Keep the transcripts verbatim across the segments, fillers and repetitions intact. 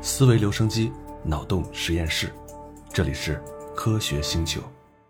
思维留声机，脑洞实验室，这里是科学星球。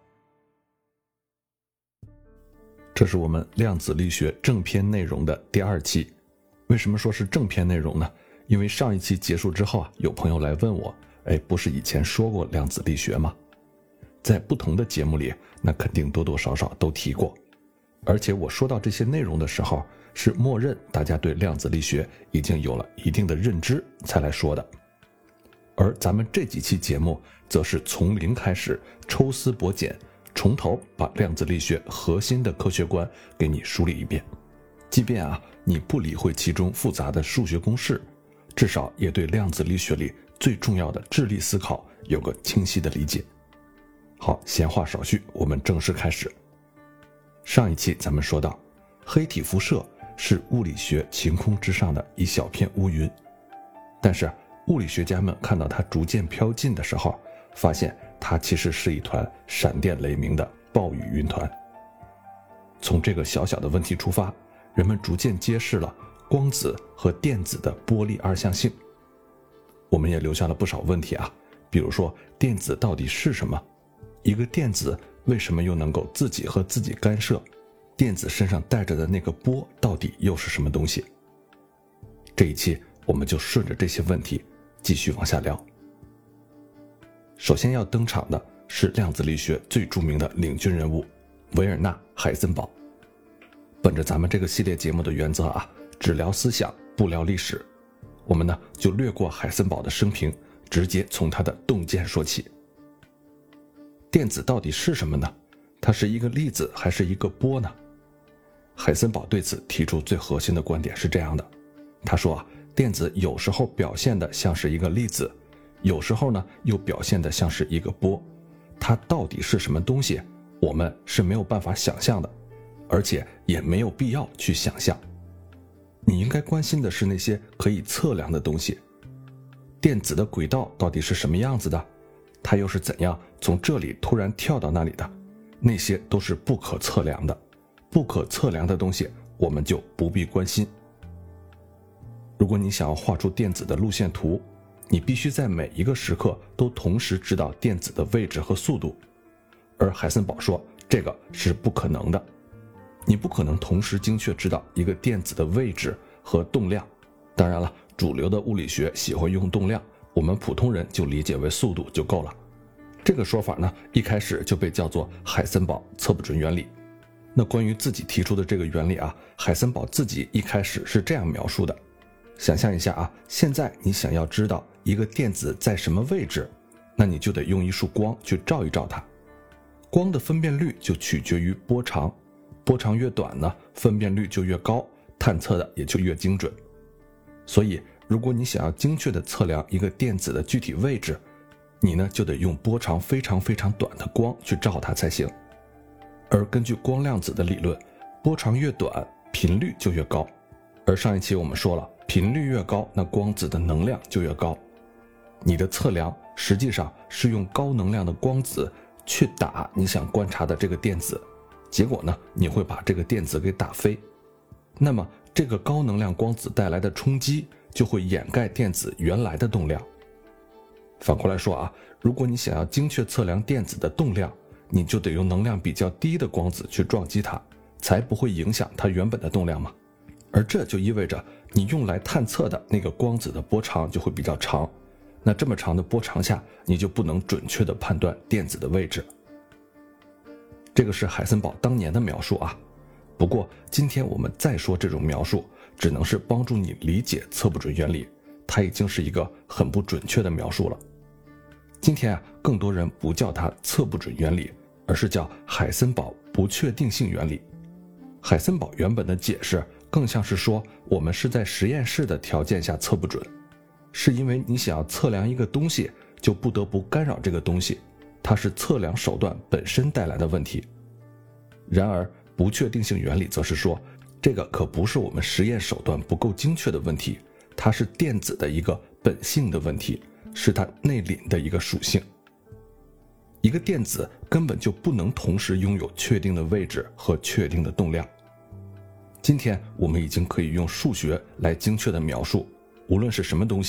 这是我们量子力学正片内容的第二期。为什么说是正片内容呢？因为上一期结束之后啊，有朋友来问我，哎，不是以前说过量子力学吗？在不同的节目里，那肯定多多少少都提过。而且我说到这些内容的时候，是默认大家对量子力学已经有了一定的认知才来说的。而咱们这几期节目则是从零开始，抽丝剥茧，从头把量子力学核心的科学观给你梳理一遍。即便啊你不理会其中复杂的数学公式，至少也对量子力学里最重要的智力思考有个清晰的理解。好，闲话少叙，我们正式开始。上一期咱们说到，黑体辐射是物理学晴空之上的一小片乌云，但是物理学家们看到它逐渐飘近的时候，发现它其实是一团闪电雷鸣的暴雨云团。从这个小小的问题出发，人们逐渐揭示了光子和电子的波粒二象性。我们也留下了不少问题啊，比如说电子到底是什么？一个电子为什么又能够自己和自己干涉？电子身上带着的那个波到底又是什么东西？这一期我们就顺着这些问题继续往下聊。首先要登场的是量子力学最著名的领军人物维尔纳·海森堡。本着咱们这个系列节目的原则啊，只聊思想不聊历史，我们呢就略过海森堡的生平，直接从他的洞见说起。电子到底是什么呢？它是一个粒子还是一个波呢？海森堡对此提出最核心的观点是这样的，他说啊，电子有时候表现的像是一个粒子，有时候呢又表现的像是一个波，它到底是什么东西，我们是没有办法想象的，而且也没有必要去想象。你应该关心的是那些可以测量的东西。电子的轨道到底是什么样子的？它又是怎样从这里突然跳到那里的？那些都是不可测量的，不可测量的东西我们就不必关心。如果你想要画出电子的路线图，你必须在每一个时刻都同时知道电子的位置和速度，而海森堡说这个是不可能的。你不可能同时精确知道一个电子的位置和动量。当然了，主流的物理学喜欢用动量，我们普通人就理解为速度就够了。这个说法呢，一开始就被叫做海森堡测不准原理。那关于自己提出的这个原理啊，海森堡自己一开始是这样描述的。想象一下啊，现在你想要知道一个电子在什么位置，那你就得用一束光去照一照它。光的分辨率就取决于波长，波长越短呢，分辨率就越高，探测的也就越精准。所以如果你想要精确地测量一个电子的具体位置，你呢就得用波长非常非常短的光去照它才行。而根据光量子的理论，波长越短，频率就越高。而上一期我们说了，频率越高，那光子的能量就越高。你的测量实际上是用高能量的光子去打你想观察的这个电子，结果呢，你会把这个电子给打飞。那么这个高能量光子带来的冲击就会掩盖电子原来的动量。反过来说啊，如果你想要精确测量电子的动量，你就得用能量比较低的光子去撞击它，才不会影响它原本的动量嘛。而这就意味着你用来探测的那个光子的波长就会比较长，那这么长的波长下，你就不能准确地判断电子的位置。这个是海森堡当年的描述啊。不过今天我们再说这种描述，只能是帮助你理解测不准原理，它已经是一个很不准确的描述了。今天啊，更多人不叫它测不准原理，而是叫海森堡不确定性原理。海森堡原本的解释更像是说，我们是在实验室的条件下测不准，是因为你想要测量一个东西，就不得不干扰这个东西，它是测量手段本身带来的问题。然而不确定性原理则是说，这个可不是我们实验手段不够精确的问题，它是电子的一个本性的问题，是它内敛的一个属性。一个电子根本就不能同时拥有确定的位置和确定的动量。今天我们已经可以用数学来精确的描述，无论是什么东西，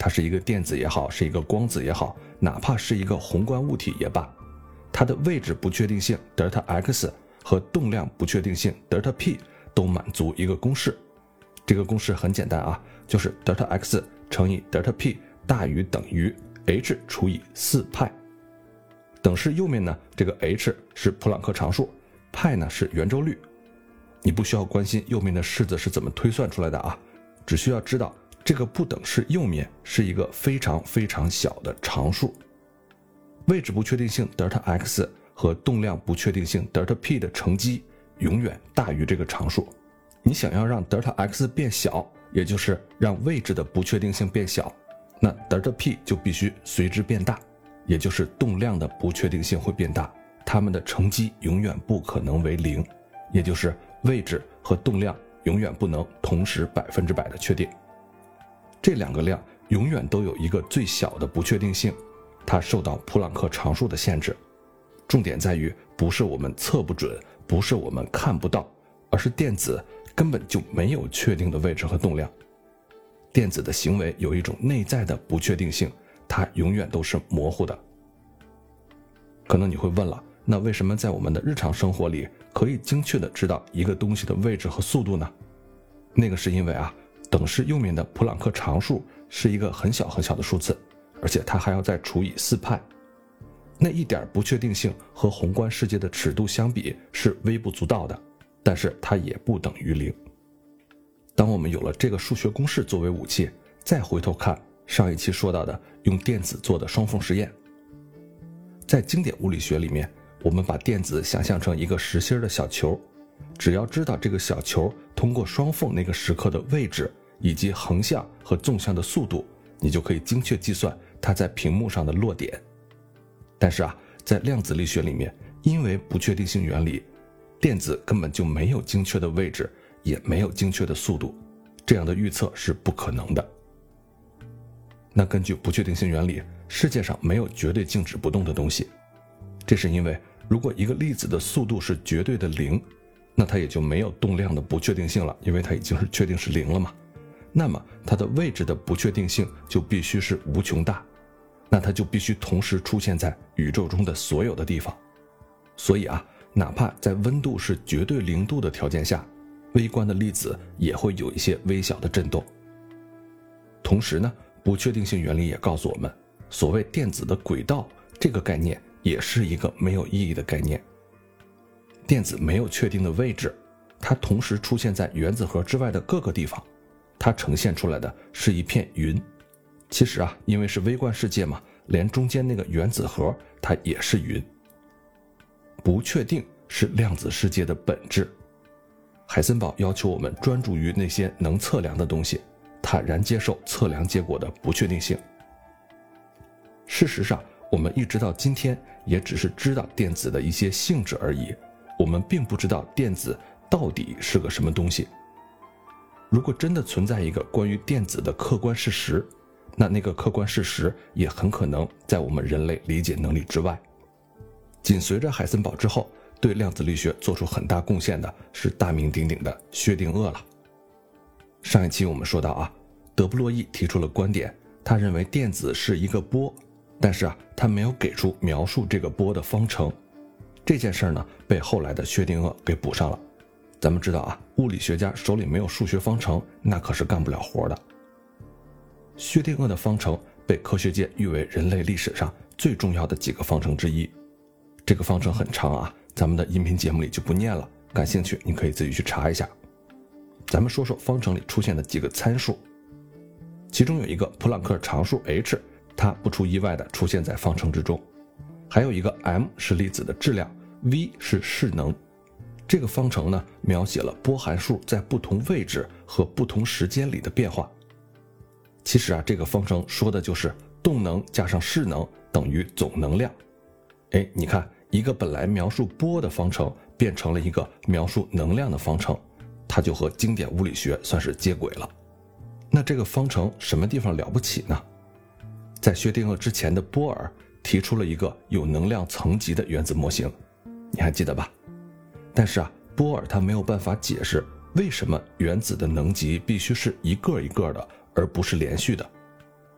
它是一个电子也好，是一个光子也好，哪怕是一个宏观物体也罢，它的位置不确定性德尔塔 x 和动量不确定性德尔塔 p 都满足一个公式。这个公式很简单啊，就是德尔塔 x 乘以德尔塔 p 大于等于 h 除以四派。等式右面呢，这个 h 是普朗克常数，派呢是圆周率。你不需要关心右面的式子是怎么推算出来的啊，只需要知道这个不等式右面是一个非常非常小的常数。位置不确定性德尔塔 x 和动量不确定性德尔塔 p 的乘积永远大于这个常数。你想要让德尔塔 x 变小，也就是让位置的不确定性变小，那德尔塔 p 就必须随之变大，也就是动量的不确定性会变大，它们的乘积永远不可能为零，也就是位置和动量永远不能同时百分之百的确定。这两个量永远都有一个最小的不确定性，它受到普朗克常数的限制。重点在于不是我们测不准，不是我们看不到，而是电子根本就没有确定的位置和动量。电子的行为有一种内在的不确定性，它永远都是模糊的。可能你会问了，那为什么在我们的日常生活里可以精确地知道一个东西的位置和速度呢？那个是因为啊，等式右面的普朗克常数是一个很小很小的数字，而且它还要再除以四派。那一点不确定性和宏观世界的尺度相比是微不足道的，但是它也不等于零。当我们有了这个数学公式作为武器，再回头看上一期说到的用电子做的双缝实验。在经典物理学里面，我们把电子想象成一个实心的小球，只要知道这个小球通过双缝那个时刻的位置以及横向和纵向的速度，你就可以精确计算它在屏幕上的落点。但是啊，在量子力学里面，因为不确定性原理，电子根本就没有精确的位置，也没有精确的速度，这样的预测是不可能的。那根据不确定性原理，世界上没有绝对静止不动的东西。这是因为如果一个粒子的速度是绝对的零，那它也就没有动量的不确定性了，因为它已经是确定是零了嘛。那么它的位置的不确定性就必须是无穷大，那它就必须同时出现在宇宙中的所有的地方。所以啊，哪怕在温度是绝对零度的条件下，微观的粒子也会有一些微小的震动。同时呢，不确定性原理也告诉我们，所谓电子的轨道这个概念也是一个没有意义的概念。电子没有确定的位置，它同时出现在原子核之外的各个地方，它呈现出来的是一片云。其实啊，因为是微观世界嘛，连中间那个原子核它也是云。不确定是量子世界的本质。海森堡要求我们专注于那些能测量的东西，坦然接受测量结果的不确定性。事实上，我们一直到今天也只是知道电子的一些性质而已，我们并不知道电子到底是个什么东西。如果真的存在一个关于电子的客观事实，那那个客观事实也很可能在我们人类理解能力之外。紧随着海森堡之后，对量子力学做出很大贡献的是大名鼎鼎的薛定谔了。上一期我们说到啊，德布洛意提出了观点，他认为电子是一个波，但是啊，他没有给出描述这个波的方程。这件事呢，被后来的薛定谔给补上了。咱们知道啊，物理学家手里没有数学方程，那可是干不了活的。薛定谔的方程被科学界誉为人类历史上最重要的几个方程之一。这个方程很长啊，咱们的音频节目里就不念了，感兴趣你可以自己去查一下。咱们说说方程里出现的几个参数，其中有一个普朗克常数 h， 它不出意外的出现在方程之中。还有一个 m 是粒子的质量， v 是势能。这个方程呢，描写了波函数在不同位置和不同时间里的变化。其实啊，这个方程说的就是动能加上势能等于总能量。哎，你看，一个本来描述波的方程变成了一个描述能量的方程，它就和经典物理学算是接轨了。那这个方程什么地方了不起呢？在薛定谔之前的波尔提出了一个有能量层级的原子模型，你还记得吧？但是啊，波尔他没有办法解释为什么原子的能级必须是一个一个的，而不是连续的。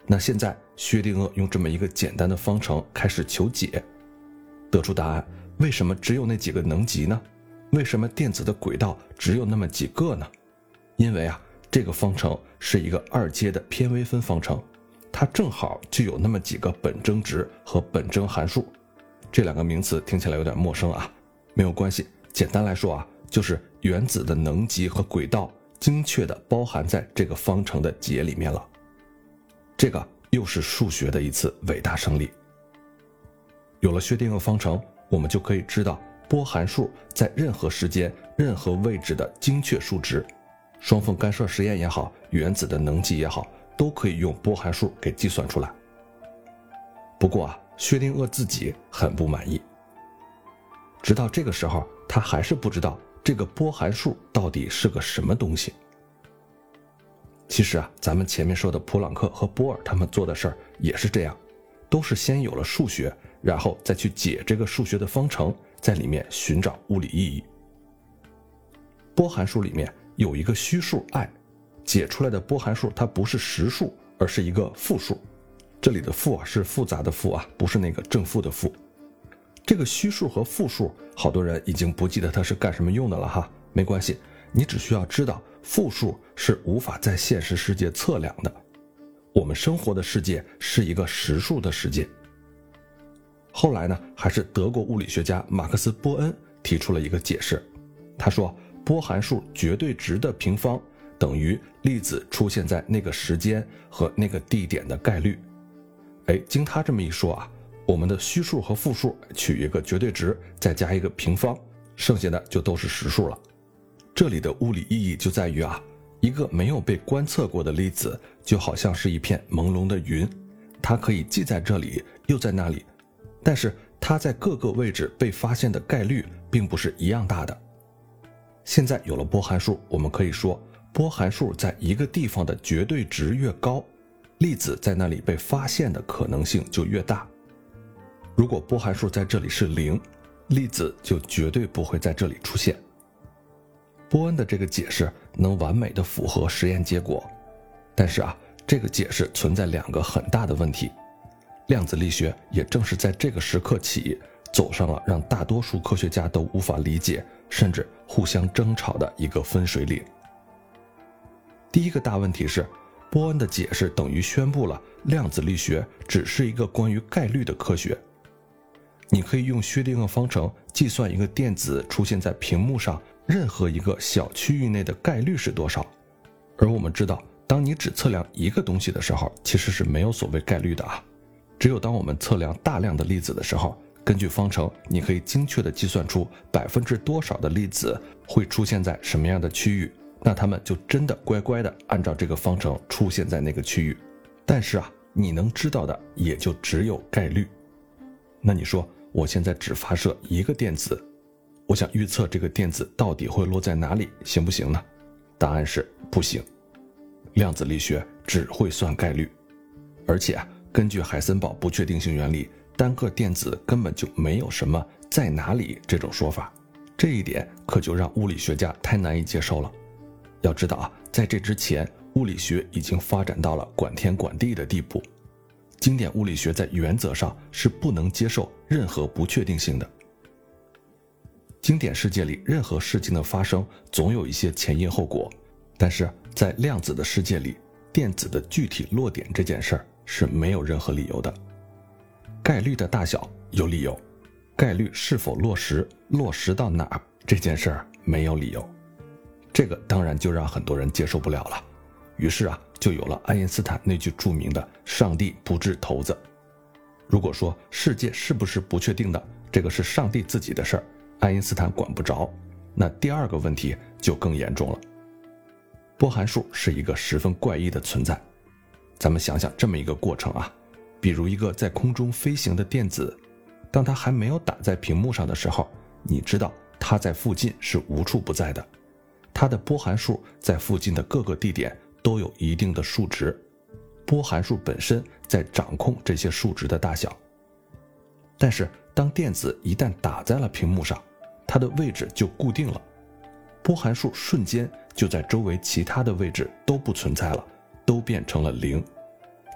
那现在薛定谔用这么一个简单的方程开始求解，得出答案，为什么只有那几个能级呢？为什么电子的轨道只有那么几个呢？因为啊，这个方程是一个二阶的偏微分方程，它正好就有那么几个本征值和本征函数。这两个名词听起来有点陌生啊，没有关系，简单来说啊，就是原子的能级和轨道精确地包含在这个方程的解里面了。这个又是数学的一次伟大胜利。有了薛定谔方程，我们就可以知道波函数在任何时间、任何位置的精确数值。双缝干涉实验也好，原子的能级也好，都可以用波函数给计算出来。不过啊，薛定谔自己很不满意。直到这个时候，他还是不知道这个波函数到底是个什么东西。其实啊，咱们前面说的普朗克和波尔他们做的事儿也是这样，都是先有了数学，然后再去解这个数学的方程，在里面寻找物理意义。波函数里面有一个虚数 i， 解出来的波函数它不是实数，而是一个负数。这里的负啊是复杂的负啊，不是那个正负的负。这个虚数和负数，好多人已经不记得它是干什么用的了哈，没关系，你只需要知道负数是无法在现实世界测量的。我们生活的世界是一个实数的世界。后来呢，还是德国物理学家马克思·波恩提出了一个解释，他说波函数绝对值的平方等于粒子出现在那个时间和那个地点的概率。哎，经他这么一说啊，我们的虚数和负数取一个绝对值，再加一个平方，剩下的就都是实数了。这里的物理意义就在于啊，一个没有被观测过的粒子就好像是一片朦胧的云，它可以既在这里又在那里，但是它在各个位置被发现的概率并不是一样大的。现在有了波函数，我们可以说波函数在一个地方的绝对值越高，粒子在那里被发现的可能性就越大。如果波函数在这里是零，粒子就绝对不会在这里出现。波恩的这个解释能完美的符合实验结果，但是啊，这个解释存在两个很大的问题。量子力学也正是在这个时刻起，走上了让大多数科学家都无法理解，甚至互相争吵的一个分水岭。第一个大问题是，波恩的解释等于宣布了量子力学只是一个关于概率的科学。你可以用薛定谔方程计算一个电子出现在屏幕上任何一个小区域内的概率是多少，而我们知道，当你只测量一个东西的时候，其实是没有所谓概率的啊。只有当我们测量大量的粒子的时候，根据方程，你可以精确地计算出百分之多少的粒子会出现在什么样的区域，那它们就真的乖乖地按照这个方程出现在那个区域。但是啊，你能知道的也就只有概率。那你说，我现在只发射一个电子，我想预测这个电子到底会落在哪里，行不行呢？答案是不行。量子力学只会算概率，而且啊，根据海森堡不确定性原理，单个电子根本就没有什么在哪里这种说法，这一点可就让物理学家太难以接受了。要知道啊，在这之前，物理学已经发展到了管天管地的地步。经典物理学在原则上是不能接受任何不确定性的。经典世界里任何事情的发生总有一些前因后果，但是在量子的世界里，电子的具体落点这件事儿是没有任何理由的。概率的大小有理由，概率是否落实，落实到哪儿这件事儿没有理由。这个当然就让很多人接受不了了。于是啊，就有了爱因斯坦那句著名的“上帝不掷骰子”。如果说世界是不是不确定的，这个是上帝自己的事儿，爱因斯坦管不着，那第二个问题就更严重了。波函数是一个十分怪异的存在。咱们想想这么一个过程啊，比如一个在空中飞行的电子，当它还没有打在屏幕上的时候，你知道它在附近是无处不在的，它的波函数在附近的各个地点都有一定的数值，波函数本身在掌控这些数值的大小。但是当电子一旦打在了屏幕上，它的位置就固定了，波函数瞬间就在周围其他的位置都不存在了，都变成了零。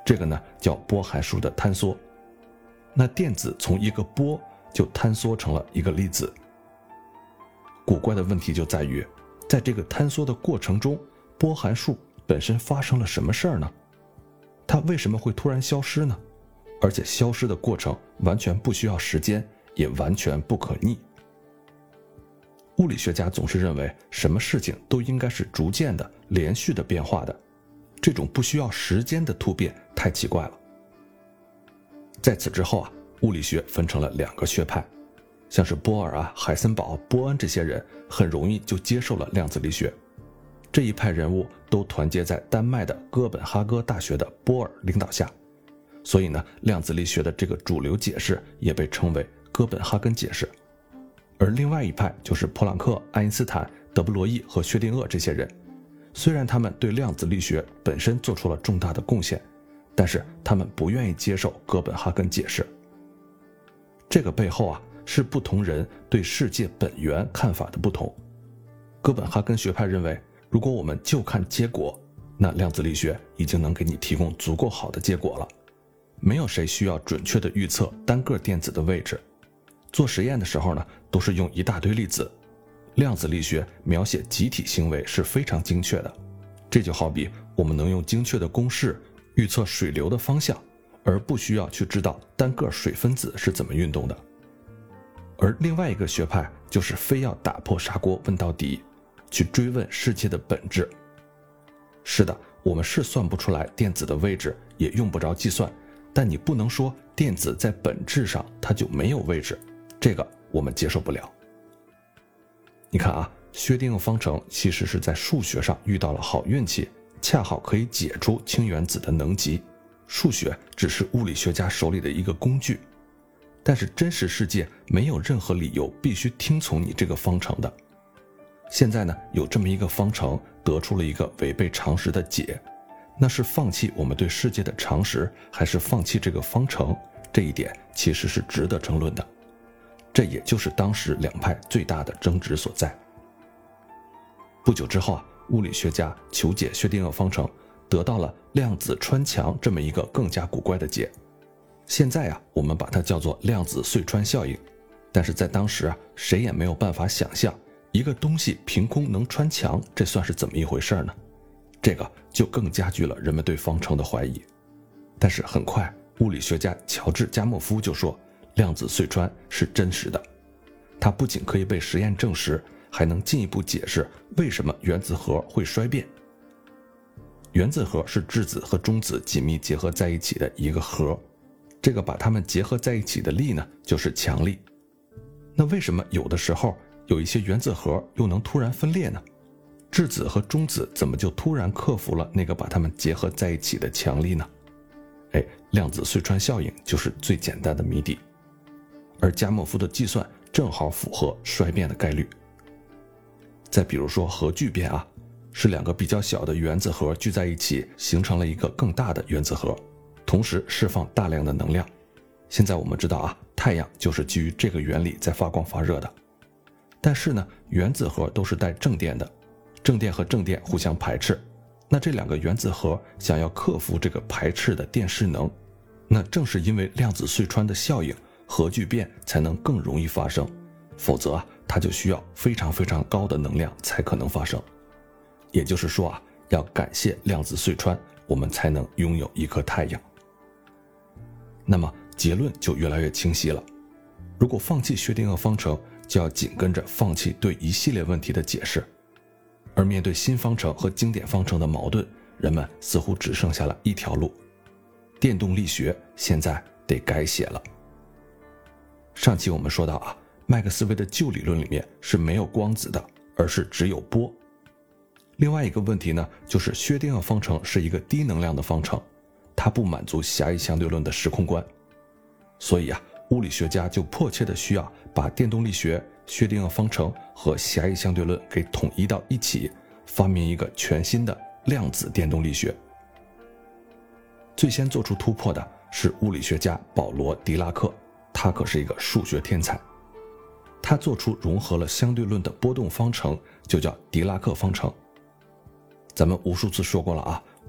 这个呢叫波函数的坍缩。那电子从一个波就坍缩成了一个粒子。古怪的问题就在于，在这个坍缩的过程中，波函数本身发生了什么事儿呢？它为什么会突然消失呢？而且消失的过程完全不需要时间，也完全不可逆。物理学家总是认为什么事情都应该是逐渐的、连续的变化的，这种不需要时间的突变太奇怪了。在此之后啊，物理学分成了两个学派，像是波尔啊、海森堡、波恩这些人很容易就接受了量子力学。这一派人物都团结在丹麦的哥本哈根大学的波尔领导下，所以呢，量子力学的这个主流解释也被称为哥本哈根解释。而另外一派就是普朗克、爱因斯坦、德布罗意和薛定谔这些人，虽然他们对量子力学本身做出了重大的贡献，但是他们不愿意接受哥本哈根解释。这个背后啊，是不同人对世界本源看法的不同。哥本哈根学派认为，如果我们就看结果，那量子力学已经能给你提供足够好的结果了。没有谁需要准确地预测单个电子的位置。做实验的时候呢，都是用一大堆粒子。量子力学描写集体行为是非常精确的。这就好比我们能用精确的公式预测水流的方向，而不需要去知道单个水分子是怎么运动的。而另外一个学派就是非要打破砂锅问到底，去追问世界的本质。是的，我们是算不出来电子的位置，也用不着计算，但你不能说电子在本质上它就没有位置，这个我们接受不了。你看啊，薛定谔方程其实是在数学上遇到了好运气，恰好可以解出氢原子的能级。数学只是物理学家手里的一个工具，但是真实世界没有任何理由必须听从你这个方程的。现在呢，有这么一个方程得出了一个违背常识的解，那是放弃我们对世界的常识，还是放弃这个方程？这一点其实是值得争论的。这也就是当时两派最大的争执所在。不久之后啊，物理学家求解薛定谔方程，得到了量子穿墙这么一个更加古怪的解。现在啊，我们把它叫做量子隧穿效应。但是在当时啊，谁也没有办法想象一个东西凭空能穿墙，这算是怎么一回事呢？这个就更加剧了人们对方程的怀疑。但是很快，物理学家乔治加莫夫就说，量子隧穿是真实的。它不仅可以被实验证实，还能进一步解释为什么原子核会衰变。原子核是质子和中子紧密结合在一起的一个核，这个把它们结合在一起的力呢，就是强力。那为什么有的时候有一些原子核又能突然分裂呢？质子和中子怎么就突然克服了那个把它们结合在一起的强力呢？哎，量子隧穿效应就是最简单的谜底。而加莫夫的计算正好符合衰变的概率。再比如说核聚变啊，是两个比较小的原子核聚在一起，形成了一个更大的原子核，同时释放大量的能量。现在我们知道啊，太阳就是基于这个原理在发光发热的。但是呢，原子核都是带正电的，正电和正电互相排斥，那这两个原子核想要克服这个排斥的电势能，那正是因为量子隧穿的效应，核聚变才能更容易发生，否则啊，它就需要非常非常高的能量才可能发生。也就是说啊，要感谢量子隧穿，我们才能拥有一颗太阳。那么结论就越来越清晰了。如果放弃薛定谔方程，就要紧跟着放弃对一系列问题的解释。而面对新方程和经典方程的矛盾，人们似乎只剩下了一条路：电动力学现在得改写了。上期我们说到啊，麦克斯韦的旧理论里面是没有光子的，而是只有波。另外一个问题呢，就是薛定谔方程是一个低能量的方程，它不满足狭义相对论的时空观。所以啊，物理学家就迫切的需要把电动力学、薛定谔方程和狭义相对论给统一到一起，发明一个全新的量子电动力学。最先做出突破的是物理学家保罗·狄拉克，他可是一个数学天才。他做出融合了相对论的波动方程，就叫狄拉克方程。咱们无数次说过了啊，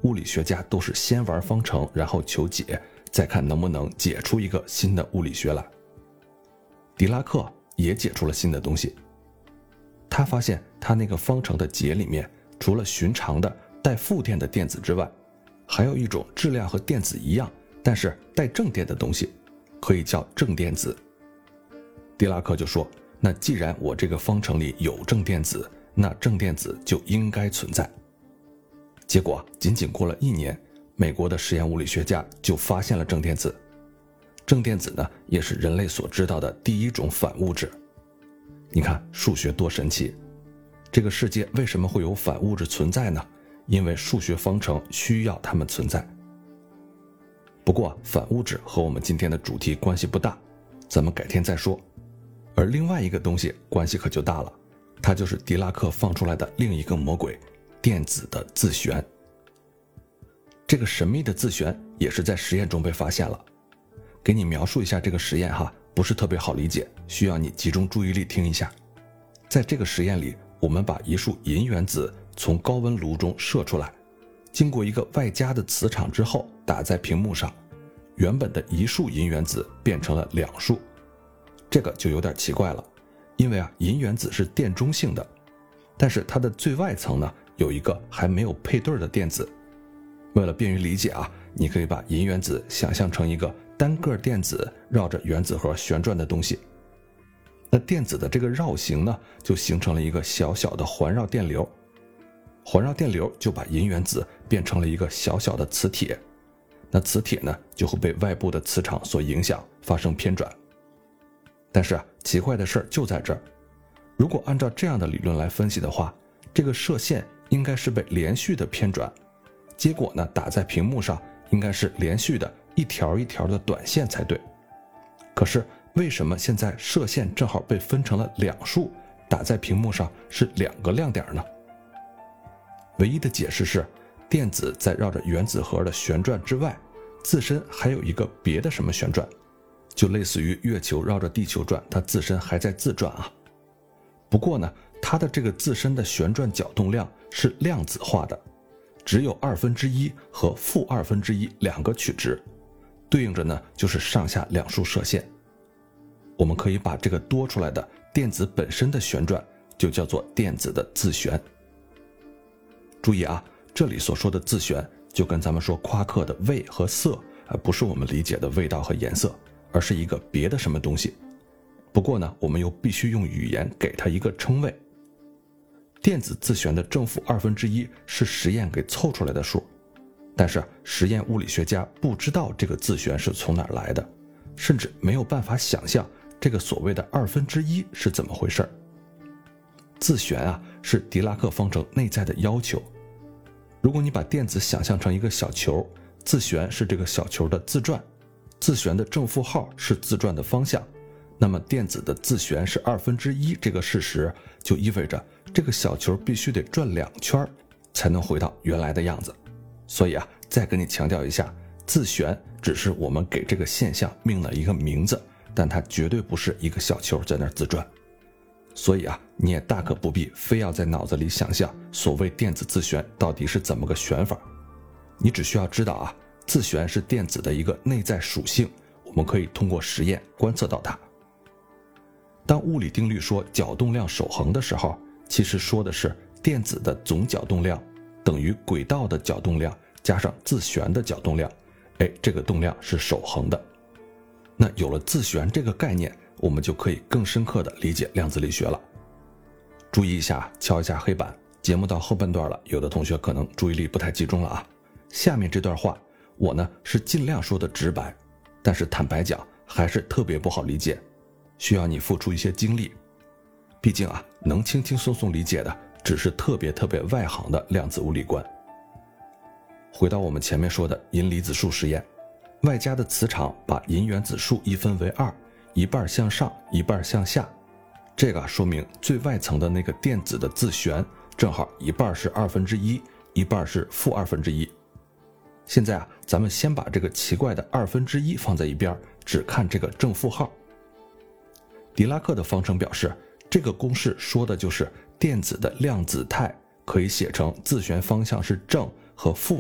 物理学家都是先玩方程，然后求解，再看能不能解出一个新的物理学来。狄拉克也解出了新的东西，他发现他那个方程的解里面，除了寻常的带负电的电子之外，还有一种质量和电子一样，但是带正电的东西，可以叫正电子。狄拉克就说，那既然我这个方程里有正电子，那正电子就应该存在。结果仅仅过了一年，美国的实验物理学家就发现了正电子。正电子呢，也是人类所知道的第一种反物质。你看数学多神奇，这个世界为什么会有反物质存在呢？因为数学方程需要它们存在。不过反物质和我们今天的主题关系不大，咱们改天再说。而另外一个东西关系可就大了，它就是狄拉克放出来的另一个魔鬼，电子的自旋。这个神秘的自旋也是在实验中被发现了。给你描述一下这个实验哈，不是特别好理解，需要你集中注意力听一下。在这个实验里，我们把一束银原子从高温炉中射出来，经过一个外加的磁场之后打在屏幕上，原本的一束银原子变成了两束。这个就有点奇怪了，因为啊，银原子是电中性的，但是它的最外层呢有一个还没有配对的电子。为了便于理解啊，你可以把银原子想象成一个单个电子绕着原子核旋转的东西。那电子的这个绕行呢，就形成了一个小小的环绕电流，环绕电流就把银原子变成了一个小小的磁铁。那磁铁呢，就会被外部的磁场所影响，发生偏转。但是啊，奇怪的事儿就在这儿，如果按照这样的理论来分析的话，这个射线应该是被连续的偏转，结果呢，打在屏幕上应该是连续的一条一条的短线才对。可是为什么现在射线正好被分成了两束，打在屏幕上是两个亮点呢？唯一的解释是，电子在绕着原子核的旋转之外，自身还有一个别的什么旋转，就类似于月球绕着地球转，它自身还在自转啊。不过呢，它的这个自身的旋转角动量是量子化的，只有二分之一和负二分之一两个取值，对应着呢就是上下两束射线。我们可以把这个多出来的电子本身的旋转就叫做电子的自旋。注意啊，这里所说的自旋就跟咱们说夸克的味和色，而不是我们理解的味道和颜色，而是一个别的什么东西。不过呢，我们又必须用语言给它一个称谓。电子自旋的正负二分之一是实验给凑出来的数，但是实验物理学家不知道这个自旋是从哪儿来的，甚至没有办法想象这个所谓的二分之一是怎么回事。自旋啊，是狄拉克方程内在的要求。如果你把电子想象成一个小球，自旋是这个小球的自转，自旋的正负号是自转的方向，那么电子的自旋是二分之一这个事实，就意味着这个小球必须得转两圈才能回到原来的样子。所以啊，再跟你强调一下，自旋只是我们给这个现象命了一个名字，但它绝对不是一个小球在那儿自转。所以啊，你也大可不必非要在脑子里想象所谓电子自旋到底是怎么个旋法。你只需要知道啊，自旋是电子的一个内在属性，我们可以通过实验观测到它。当物理定律说角动量守恒的时候，其实说的是电子的总角动量等于轨道的角动量加上自旋的角动量，哎，这个动量是守恒的。那有了自旋这个概念，我们就可以更深刻地理解量子力学了。注意一下，敲一下黑板，节目到后半段了，有的同学可能注意力不太集中了啊。下面这段话我呢是尽量说的直白，但是坦白讲还是特别不好理解，需要你付出一些精力。毕竟啊，能轻轻松松理解的只是特别特别外行的量子物理观。回到我们前面说的银离子束实验，外加的磁场把银原子束一分为二，一半向上，一半向下。这个说明最外层的那个电子的自旋正好一半是二分之一，一半是负二分之一。现在啊，咱们先把这个奇怪的二分之一放在一边，只看这个正负号。狄拉克的方程表示，这个公式说的就是电子的量子态可以写成自旋方向是正和负的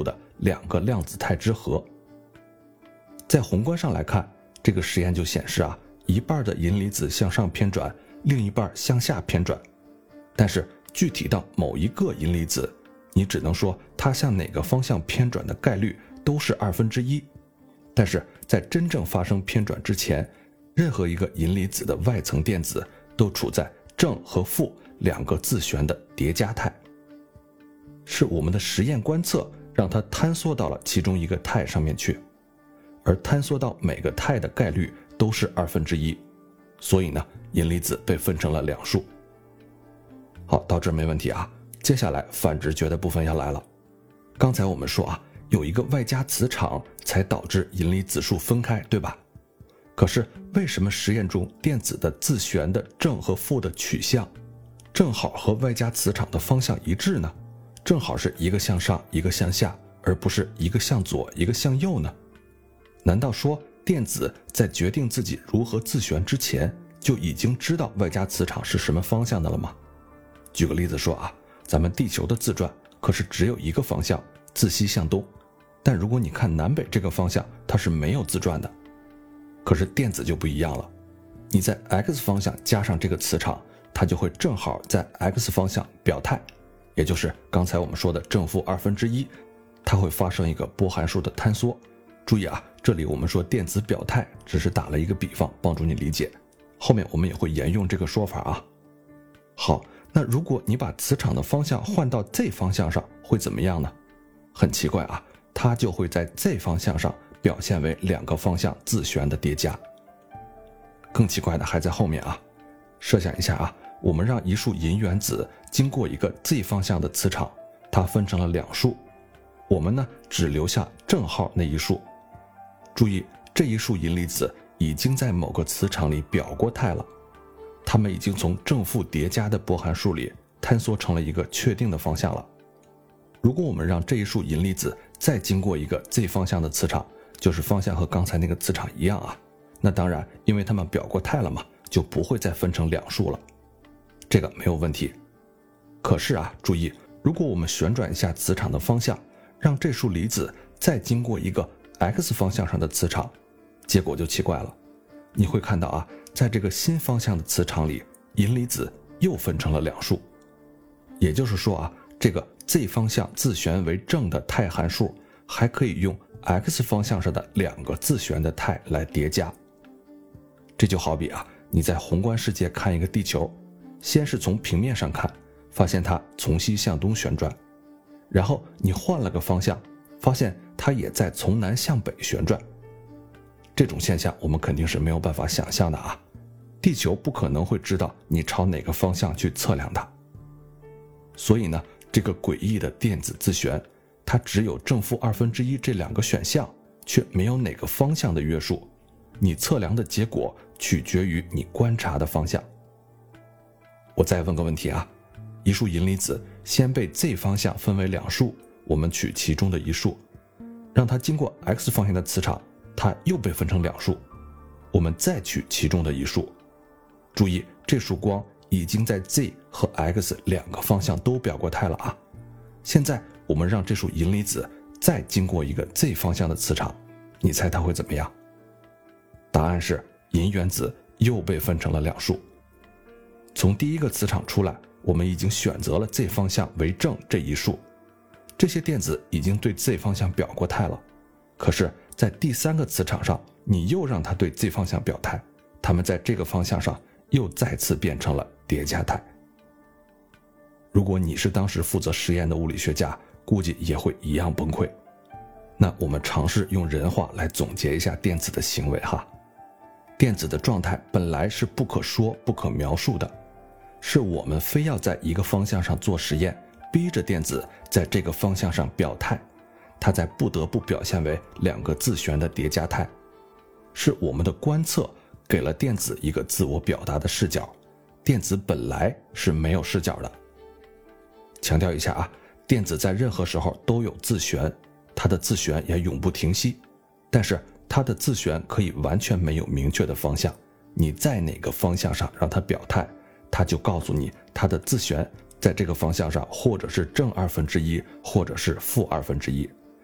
两个量子态之和。在宏观上来看，这个实验就显示啊，一半的银离子向上偏转，另一半向下偏转。但是具体到某一个银离子，你只能说它向哪个方向偏转的概率都是二分之一。但是在真正发生偏转之前，任何一个银离子的外层电子都处在正和负两个自旋的叠加态。是我们的实验观测让它坍缩到了其中一个态上面去，而坍缩到每个态的概率都是二分之一，所以呢，银离子被分成了两束。好，到这儿没问题啊。接下来反直觉的部分要来了。刚才我们说啊，有一个外加磁场才导致银离子束分开，对吧？可是为什么实验中电子的自旋的正和负的取向正好和外加磁场的方向一致呢？正好是一个向上一个向下，而不是一个向左一个向右呢？难道说电子在决定自己如何自旋之前就已经知道外加磁场是什么方向的了吗？举个例子说啊，咱们地球的自转可是只有一个方向，自西向东，但如果你看南北这个方向，它是没有自转的。可是电子就不一样了，你在 X 方向加上这个磁场，它就会正好在 X 方向表态，也就是刚才我们说的正负二分之一，它会发生一个波函数的坍缩。注意啊，这里我们说电子表态只是打了一个比方，帮助你理解，后面我们也会沿用这个说法啊。好，那如果你把磁场的方向换到 Z 方向上会怎么样呢？很奇怪啊，它就会在 Z 方向上表现为两个方向自旋的叠加。更奇怪的还在后面啊，设想一下啊，我们让一束银原子经过一个 Z 方向的磁场，它分成了两束，我们呢只留下正号那一束。注意，这一束银离子已经在某个磁场里表过态了，它们已经从正负叠加的波函数里坍缩成了一个确定的方向了。如果我们让这一束银离子再经过一个 Z 方向的磁场，就是方向和刚才那个磁场一样啊，那当然因为它们表过态了嘛，就不会再分成两束了，这个没有问题。可是啊，注意，如果我们旋转一下磁场的方向，让这束离子再经过一个 X 方向上的磁场，结果就奇怪了。你会看到啊，在这个新方向的磁场里，银离子又分成了两束。也就是说啊，这个 Z 方向自旋为正的态函数还可以用 X 方向上的两个自旋的态来叠加。这就好比啊，你在宏观世界看一个地球，先是从平面上看，发现它从西向东旋转，然后你换了个方向，发现它也在从南向北旋转。这种现象我们肯定是没有办法想象的啊，地球不可能会知道你朝哪个方向去测量它。所以呢，这个诡异的电子自旋，它只有正负二分之一这两个选项，却没有哪个方向的约束。你测量的结果取决于你观察的方向。我再问个问题啊，一束银离子先被 Z 方向分为两束，我们取其中的一束，让它经过 X 方向的磁场，它又被分成两束，我们再取其中的一束。注意，这束光已经在 Z 和 X 两个方向都表过态了啊。现在我们让这束银离子再经过一个 Z 方向的磁场，你猜它会怎么样？答案是银原子又被分成了两束。从第一个磁场出来，我们已经选择了 Z 方向为正这一束，这些电子已经对 Z 方向表过态了。可是在第三个磁场上，你又让它对 Z 方向表态，它们在这个方向上又再次变成了叠加态。如果你是当时负责实验的物理学家，估计也会一样崩溃。那我们尝试用人话来总结一下电子的行为哈。电子的状态本来是不可说不可描述的，是我们非要在一个方向上做实验，逼着电子在这个方向上表态，它才不得不表现为两个自旋的叠加态。是我们的观测给了电子一个自我表达的视角，电子本来是没有视角的。强调一下啊，电子在任何时候都有自旋，它的自旋也永不停息，但是它的自旋可以完全没有明确的方向，你在哪个方向上让它表态，它就告诉你它的自旋在这个方向上或者是正二分之一或者是负二分之一，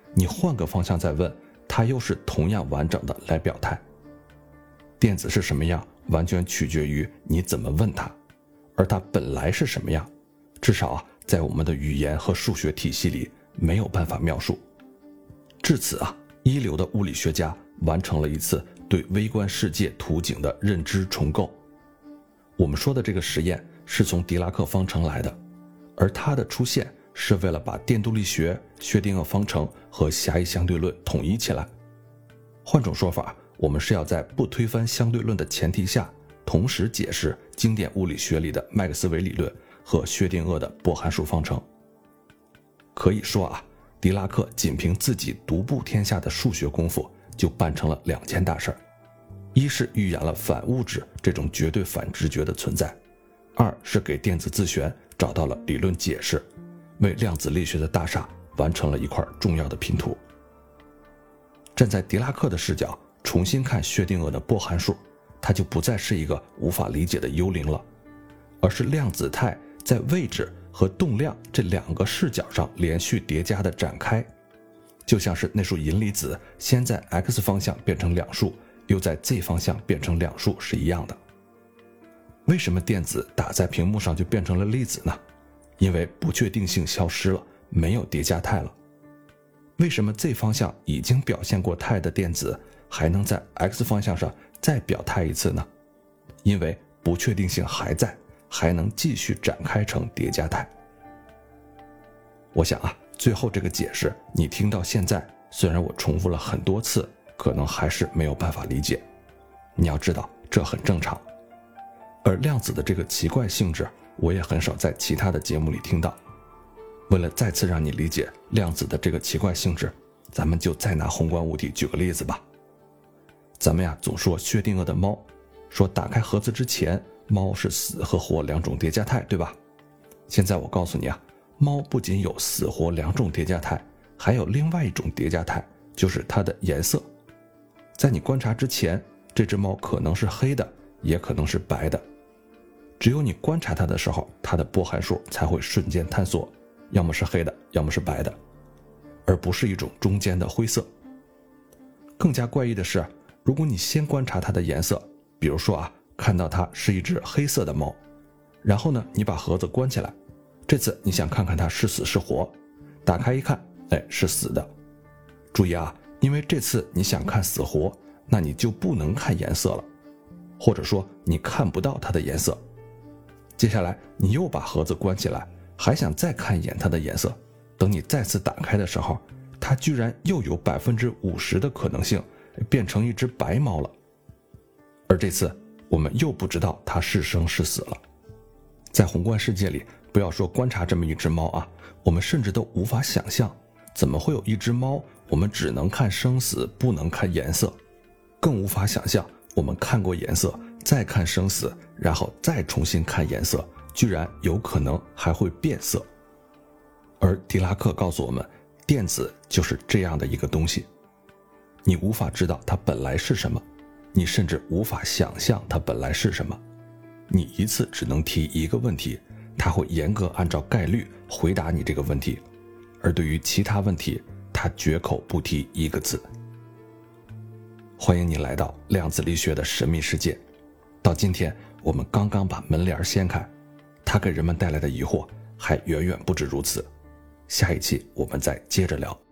你换个方向再问，它又是同样完整的来表态。电子是什么样，完全取决于你怎么问它，而它本来是什么样，至少啊，在我们的语言和数学体系里没有办法描述。至此啊，一流的物理学家完成了一次对微观世界图景的认知重构。我们说的这个实验是从狄拉克方程来的，而它的出现是为了把电动力学、薛定谔方程和狭义相对论统一起来。换种说法，我们是要在不推翻相对论的前提下，同时解释经典物理学里的麦克斯韦理论和薛定谔的波函数方程。可以说啊，狄拉克仅凭自己独步天下的数学功夫就办成了两件大事，一是预言了反物质这种绝对反直觉的存在，二是给电子自旋找到了理论解释，为量子力学的大厦完成了一块重要的拼图。站在狄拉克的视角重新看薛定谔的波函数，它就不再是一个无法理解的幽灵了，而是量子态在位置和动量这两个视角上连续叠加的展开，就像是那束银离子先在 x 方向变成两束，又在 z 方向变成两束是一样的。为什么电子打在屏幕上就变成了粒子呢？因为不确定性消失了，没有叠加态了。为什么 z 方向已经表现过态的电子还能在 x 方向上再表态一次呢？因为不确定性还在，还能继续展开成叠加态。我想啊，最后这个解释你听到现在，虽然我重复了很多次，可能还是没有办法理解。你要知道，这很正常。而量子的这个奇怪性质，我也很少在其他的节目里听到。为了再次让你理解量子的这个奇怪性质，咱们就再拿宏观物体举个例子吧。咱们呀总说薛定谔的猫，说打开盒子之前，猫是死和活两种叠加态，对吧？现在我告诉你啊，猫不仅有死活两种叠加态，还有另外一种叠加态，就是它的颜色。在你观察之前，这只猫可能是黑的，也可能是白的。只有你观察它的时候，它的波函数才会瞬间坍缩，要么是黑的，要么是白的，而不是一种中间的灰色。更加怪异的是，如果你先观察它的颜色，比如说啊，看到它是一只黑色的猫，然后呢，你把盒子关起来，这次你想看看它是死是活，打开一看，哎，是死的。注意啊，因为这次你想看死活，那你就不能看颜色了，或者说你看不到它的颜色。接下来你又把盒子关起来，还想再看一眼它的颜色，等你再次打开的时候，它居然又有 百分之五十 的可能性变成一只白猫了。而这次我们又不知道它是生是死了。在宏观世界里，不要说观察这么一只猫啊，我们甚至都无法想象，怎么会有一只猫我们只能看生死，不能看颜色，更无法想象我们看过颜色，再看生死，然后再重新看颜色，居然有可能还会变色。而狄拉克告诉我们，电子就是这样的一个东西，你无法知道它本来是什么，你甚至无法想象它本来是什么。你一次只能提一个问题，它会严格按照概率回答你这个问题，而对于其他问题，它绝口不提一个字。欢迎你来到量子力学的神秘世界。到今天，我们刚刚把门帘掀开，它给人们带来的疑惑还远远不止如此。下一期我们再接着聊。